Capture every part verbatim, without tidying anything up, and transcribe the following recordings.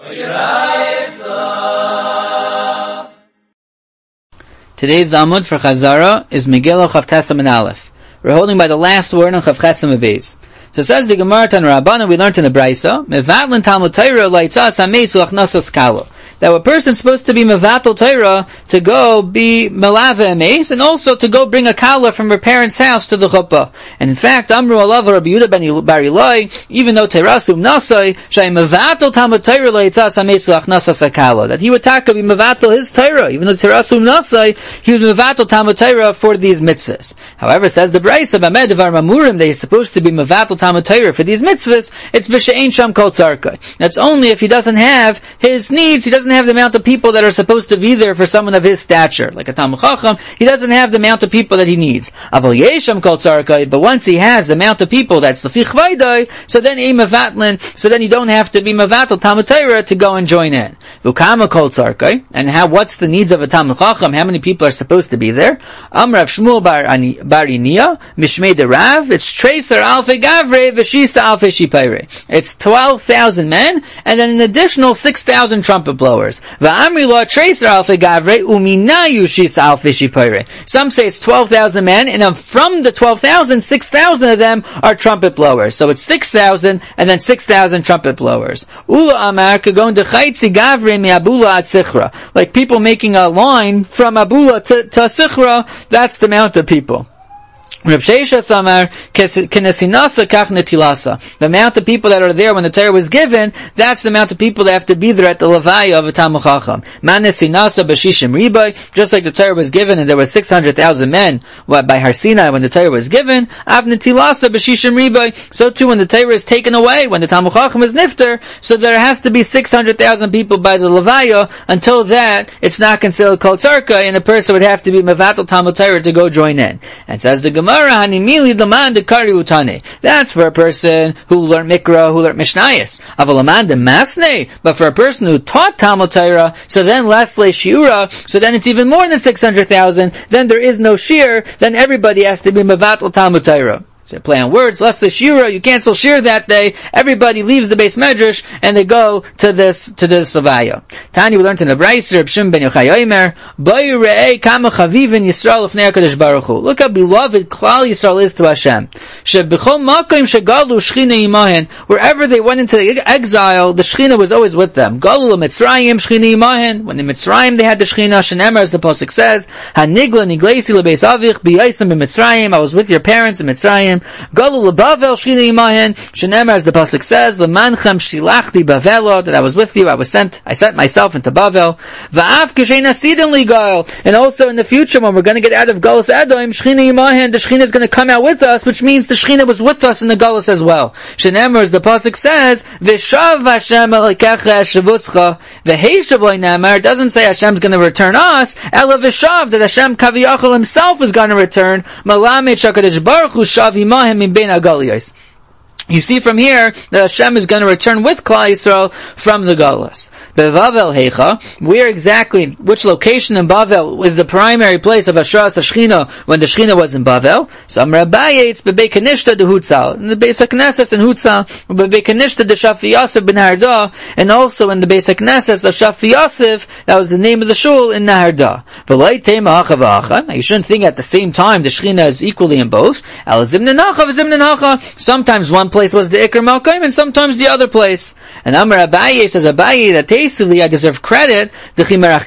Today's Amud for Chazara is Megillah Chav Tesam and Aleph. We're holding by the last word on Chav Chesam Aviz. So it says the Gemara Tan Rabbana, we learned in the Braisa, Mevatlin Talmud Torah Laitzas Ameis Ulachnasas Kalo. That a person's supposed to be Mevatel Torah to go be Melava Ameis, and also to go bring a Kala from her parents' house to the Chuppah. And in fact, Amru Alav Rabbi Yehuda ben Bar Ilai, even though Terasum Nasai, Shay Mevatel Talmud Torah Laitzas Ameis Ulachnasas Kalo. That he would taka be Mevatel his Torah, even though Terasum Nasai, he would Mevatel Talmud Torah for these mitzvahs. However, says the Braisa, Bamed Devar Mamurim, they are supposed to be Mevatel Talmud Torah for these mitzvahs, it's B'She'ein Sham Kol Tzarkai. That's only if he doesn't have his needs, he doesn't have the amount of people that are supposed to be there for someone of his stature, like a Talmud Chacham, he doesn't have the amount of people that he needs. Aval Yesham Kol Tzarkai, but once he has the amount of people that's L'fi Chvaydai, so then Ein Mevatlin, so then you don't have to be Mevatel Talmud Torah to go and join in. V'kama Kol Tzarkai, and how, what's the needs of a Talmud Chacham, how many people are supposed to be there? Amrav Shmuel Bar Iniya, Mishmei de Rav, it's Tracer Alfe Gavre, V'shisa Alfe Shipayre. It's twelve thousand men, and then an additional six thousand trumpet blowers. V'amri lo Tracer Alfe Gavre, Uminayu Shisa Alfe Shipayre. Some say it's twelve thousand men, and from the twelve thousand, six thousand of them are trumpet blowers. So it's six thousand, and then six thousand trumpet blowers. Ula Amar, Kagon de Chaitzi Gavre mi Abula at Sichra. Like people making a line from Abula to, to Sichra, that's the amount of people. Reb Sheisha Samar Kenesinasa Kach Netilasa. The amount of people that are there when the Torah was given, that's the amount of people that have to be there at the Levaya of a Talmud Chacham. Manesinasa Bashishim Ribai, just like the Torah was given and there were six hundred thousand men what, by Har Sinai when the Torah was given, Av Netilasa Bashishim Ribai, so too when the Torah is taken away, when the Talmud Chacham is nifter, so there has to be six hundred thousand people by the Levaya. Until that, it's not considered Kol Tzarkai, and the person would have to be Mevatel Talmud Torah to go join in. And says the Gemara, that's for a person who learned Mikra, who learned Mishnayos. But for a person who taught Talmud Torah, so then Lesle Shiura, so then it's even more than six hundred thousand, then there is no Shir, then everybody has to be Mevatel Talmud Torah. So play on words, less the shira, you cancel shir that day, everybody leaves the base medrash, and they go to this, to this Savaya. Tani, we learned in the Braiser, Reb Shimon ben Yochai Omer, Boi re'ei kama chavivin Yisrael l'fnei HaKadosh Baruch Hu. Look how beloved Klal Yisrael is to Hashem. She'b'chol makom shegalu shchina imahen, wherever they went into the exile, the shchina was always with them. Galu l'Mitzrayim shchina imahen, when in Mitzrayim they had the shchina, Shenemar, as the Pasuk says, Hanigla niglesi l'beis avich, b'yaisam b'Mitzrayim, I was with your parents in Mitzrayim. Galu leBavel shchina imahen, Shenemar, as the pasuk says, L'manchem shilachti Bavelo, that I was with you, I was sent, I sent myself into Bavel. Va'af k'shein asidin ligal, and also in the future when we're going to get out of Galus Edom, shchina imahen, the shchina is going to come out with us, which means the shchina was with us in the Galus as well. Shenemar, as the pasuk says, V'shav Hashem elikecha eshavutzcha, v'heishav lo'inamar, it doesn't say Hashem's going to return us, ela v'shav, that Hashem kaviyachol himself is going to return, malamet shakadosh baruch hu shav you see from here that Hashem is going to return with Klal Yisrael from the Galus. Bevavel Heicha, where exactly, which location in Bavel was the primary place of Ashras HaShechina when the Shechina was in Bavel? So Amar Abaye, it's Bebei Kanishta de Hutzal, in the Beis HaKnesses in Hutzal, Bebei Kanishta de Shafi Yosef ben Naharda, and also in the Beis HaKnesses of Shafi Yosef, that was the name of the shul in Naharda. V'lai Tema Acha V'acha, now you shouldn't think at the same time the Shechina is equally in both. Al Zimna Nacha V'Zimna Nacha, sometimes one place was the Iker Malkaim, and sometimes the other place. And Amar Abaye says, Abaye, that basically I deserve credit, that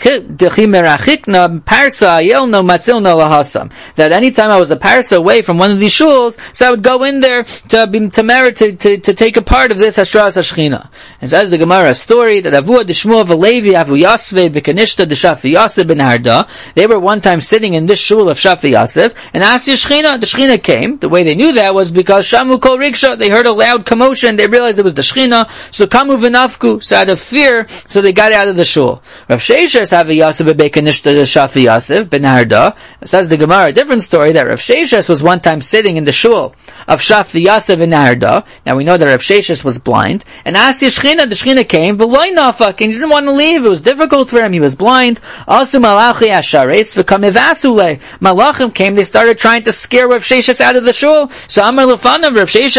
anytime I was a parsa away from one of these shuls, so I would go in there to be, to merit, to, to, to take a part of this Hashras HaShechina. And so as the Gemara story, that Avu Deshmuel V'Levi Avu Yosve B'Kanishta D'Shafi Yosef Ben Harda, they were one time sitting in this shul of Shafi Yosef, and asked the Shechina, the Shechina came. The way they knew that was because Shamu Kol Riksha, they heard a loud commotion, they realized it was the Shechina, so Kamu V'Nafku, so out of fear, so they got out of the shul. Rav Sheishes have a Yosef B'Kanishta D'Shafi Yosef Ben Harda. Says the Gemara, a different story, that Rav Sheishes was one time sitting in the shul of Shafi Yosef Ben Harda. Now we know that Rav Sheishes was blind, and asked the Shechina, the Shechina came, V'loi Nafak, and he didn't want to leave, it was difficult for him, he was blind. Also Malachi Asharetz V'kam Evasule, Malachim came, they started trying to scare Rav Sheishes out of the shul. So Amar Lefanav, Rav Sheishes said to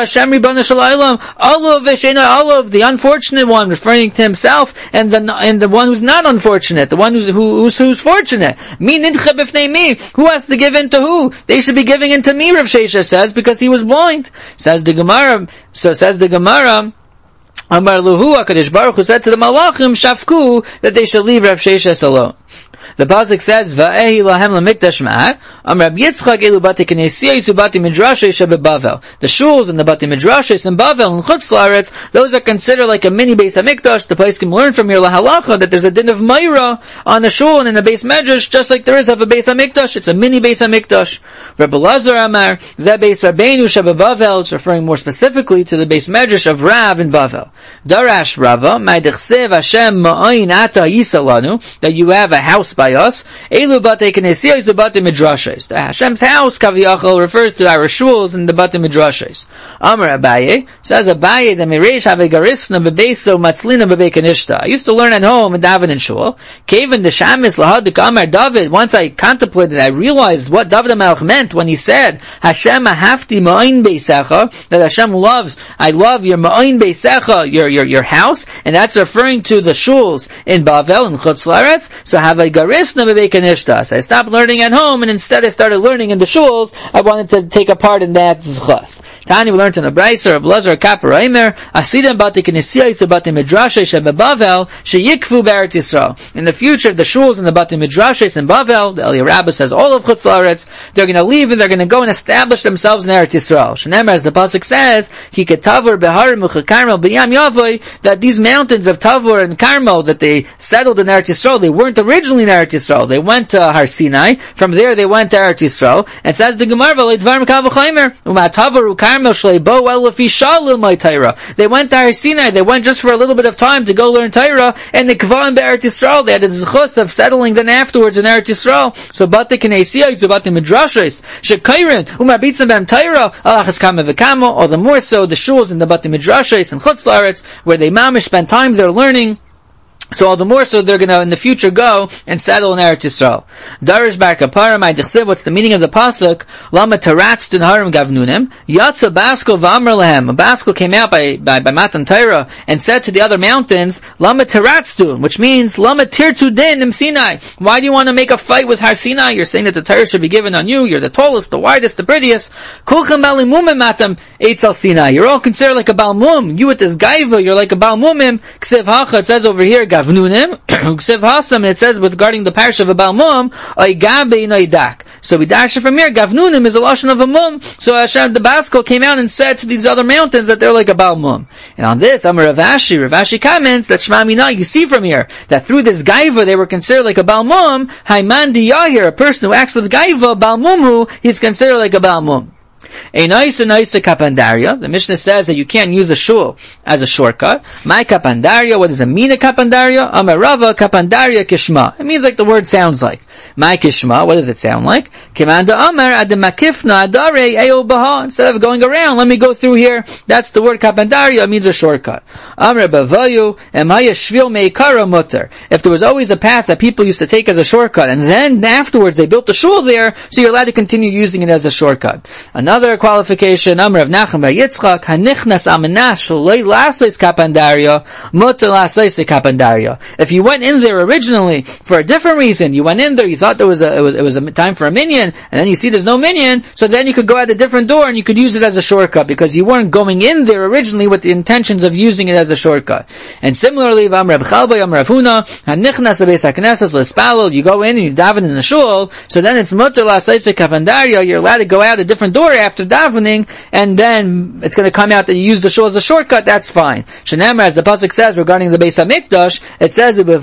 Hashem Ribbon Shalaylam, Olav Veshena Olav, the unfortunate one, referring to himself, and the and the one who's not unfortunate, the one who's who, who's, who's fortunate. Mi nidcha b'fnei mi. Who has to give in to who? They should be giving in to me, Rav Shesha says, because he was blind. Says the Gemara. So says the Gemara. Amar Luhu HaKadosh Baruch Hu said to the Malachim Shafku that they should leave Rav Sheshes alone. The pasuk says, "Va'ehi lahem lamikdash ma'at." Am Rab Yitzchak elu bati knesiyah yisu bati midrashes shebeBavel. The shuls and the bati midrashes in Bavel and Chutz La'aretz, those are considered like a mini Beis Hamikdash. The place can learn from your lahalacha that there's a din of Meira on a shul and in a Beis Medrash, just like there is of a Beis Hamikdash. It's a mini Beis Hamikdash. Rabbi Lazar Amar Zeh Beis Rabbeinu shebeBavel. It's referring more specifically to the Beis Medrash of Rav in Bavel. Darash Rava ma'dechsev Hashem ma'ayin ata yisalanu, that you have a house by us. Elu batei knesiyah is the batei midrashes. The Hashem's house, kaviyachol, refers to our shuls and the batei midrashes. Amar Abaye, says Abaye, the mireish have a garisna bebeso matzlina bebekanishta. I used to learn at home in David and shul. Kaven the shamis lahadik Amar David. Once I contemplated, I realized what David HaMelech meant when he said, Hashem ahafti ma'ayin beisecha, that Hashem loves, I love your ma'ayin beisecha, your, your, your house, and that's referring to the shuls in Bavel and Chutz La'aretz. So have a garisna bebekanishta. So I stopped learning at home, and instead I started learning in the shuls. I wanted to take a part in that zchus. Tani, we learned in the Brayser of Lazar Kappa Reimer, Asidim bati knesiyah is bati midrashes shebeBavel sheyikfu be'eretz Yisrael. In the future, the shuls and the bati midrashes in Bavel, the Eliyah Rabbah says all of Chutz La'aretz, they're going to leave and they're going to go and establish themselves in Eretz Yisrael. Shneimar, as the pasuk says, Ki ketavur beharim ucha Carmel b'yam yavoy, that these mountains of Tavor and Carmel that they settled in Eretz Yisrael, they weren't originally in Eretz Yisrael. They went to Har Sinai. From there, they went to Eretz Yisrael. And says the Gemara, "V'leidvarim kal v'chaymer u'ma Tavor u'Carmel shlei bo el lefi shalil my Torah." They went to Har Sinai. They went just for a little bit of time to go learn Torah, and the kvaim be'Eretz Yisrael. They had the zchus of settling then afterwards in Eretz Yisrael. So bate knesiyah, so bate midrashes, shekayrin u'ma bitzim b'em Torah alachas kama v'kamo. Or the more so the shuls and the bate midrashes and Chutz La'aretz, where they mamish spend time there learning. So all the more so they're going to in the future go and settle in Eretz Yisrael. Darish bar kapara ma'dichsev. What's the meaning of the pasuk? Lama teratz din harim gavnunim yatsa baskel v'amar lehem. A baskel came out by by, by Matan Torah and said to the other mountains, Lama teratztu, which means Lama tirtu din im Sinai. Why do you want to make a fight with Har Sinai? You're saying that the Torah should be given on you. You're the tallest, the widest, the prettiest. Kulchem balimumim matam eitzel Sinai. You're all considered like a balmum. You with this gaiva, you're like a balmumim. Ksev hacha, it says over here, Gavnunim, Ksev Hasam, it says regarding the parish of a Balmum, Oigabe Noidak. So we dash it from here, Gavnunim is a lashon of a mum. So Hashem, the Baskel, came out and said to these other mountains that they're like a Balmum. And on this, Amar Rav Ashi, Rav Ashi comments that Shema Mina, you see from here, that through this Gaiva, they were considered like a Balmum. Haiman Diyahir, a person who acts with Gaiva, Balmumhu, he's considered like a Balmum. A nice and nice kapandaria. The Mishnah says that you can't use a shul as a shortcut. My kapandaria, what does it mean a kapandaria? Amarava kapandaria kishma. It means like the word sounds like. My kishma, what does it sound like? Kimanda amar adamakifna adare eo baha. Instead of going around, let me go through here. That's the word kapandaria, it means a shortcut. Amar bavayu emaya shvil meikara mutter. If there was always a path that people used to take as a shortcut, and then afterwards they built the shul there, so you're allowed to continue using it as a shortcut. Another Another qualification, Amr of Nachum bar Yitzchak, Hanichnas Amenash Shalei Lasais Kapandaria, Mutter Lasais Kapandaria. If you went in there originally for a different reason, you went in there, you thought there was a, it was, it was a time for a minyan, and then you see there's no minyan, so then you could go out a different door and you could use it as a shortcut, because you weren't going in there originally with the intentions of using it as a shortcut. And similarly, Amr of Chalba, Amr of Huna, Hanichnas Abeis HaKnesses L'Spalel, you go in and you daven in the shul, so then it's Mutter Lasais Kapandaria, you're allowed to go out a different door after davening, and then it's going to come out that you use the shul as a shortcut. That's fine. Shenemar, as the pasuk says regarding the Beis Hamikdash, it says when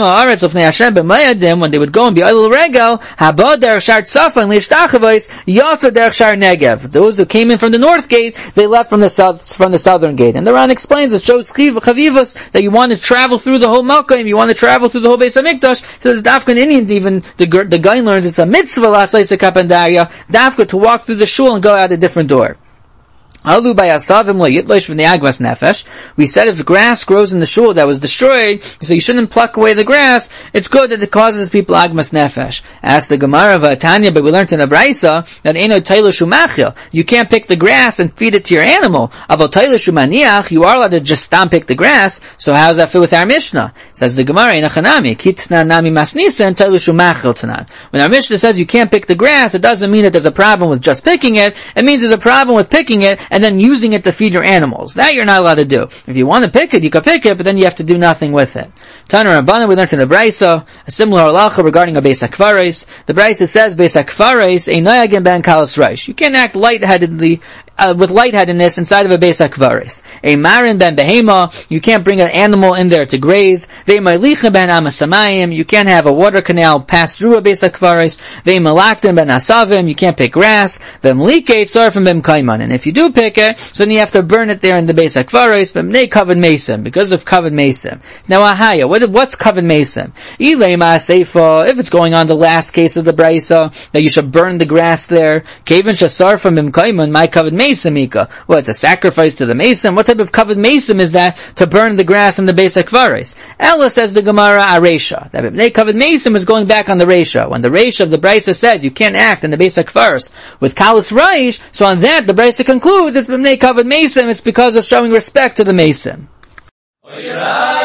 they would go and be idle regal, haba derech shar tzafon lishtachavos yatsa derech shar negev. Those who came in from the north gate, they left from the south from the southern gate. And the Ran explains it shows chavivus that you want to travel through the whole Malkaim, you want to travel through the whole Beis Hamikdash. So it's dafka in Indian, even the the guy learns it's a mitzvah l'asayis kapandaria, dafka to walk through the shul and go out a different door. Alu by asavim lo yitlosh from the agmas nefesh. We said if grass grows in the shul that was destroyed, so you shouldn't pluck away the grass. It's good that it causes people agmas nefesh. Ask the Gemara of Tanya, but we learned in the Braisa that eno tayla shumachil. You can't pick the grass and feed it to your animal. Avol tayla shumaniach. You are allowed to just stomp pick the grass. So how does that fit with our Mishnah? Says the Gemara in Achanami kitna nami masnisa and tayla shumachil tanan. When our Mishnah says you can't pick the grass, it doesn't mean that there's a problem with just picking it. It means there's a problem with picking it and then using it to feed your animals. That you're not allowed to do. If you want to pick it, you can pick it, but then you have to do nothing with it. Tana Rabbana, we learned in the Braisa, a similar halacha regarding a Beis HaKvares. The Braisa says, Beis HaKvares, ein noyagin ben kalas reish. You can't act lightheadedly, uh, with lightheadedness inside of a Beis HaKvares. A marin ben behema, you can't bring an animal in there to graze. Ve ma'lichin ben amasamayim, you can't have a water canal pass through a Beis HaKvares. Ve malaktin ben asavim, you can't pick grass. Ve mlikei tzorfim ben kaiman, and if you do pick it, so then you have to burn it there in the Beis HaKvares, but they covered mesim, because of covered mesim. Now, ahaya, what, what's covered mesim? Ilema seifa, if it's going on the last case of the Braisa, that you should burn the grass there, kevin shasar from imkaiman, my covered mesim ika. Well, it's a sacrifice to the mesim. What type of covered mesim is that to burn the grass in the Beis HaKvares? Ella says the Gemara aresha, that they covered mesim is going back on the resha. When the resha of the Braisa says you can't act in the Beis HaKvares with kalas reish, so on that the Braisa concludes it's they covered mesim, it's because of showing respect to the mesim.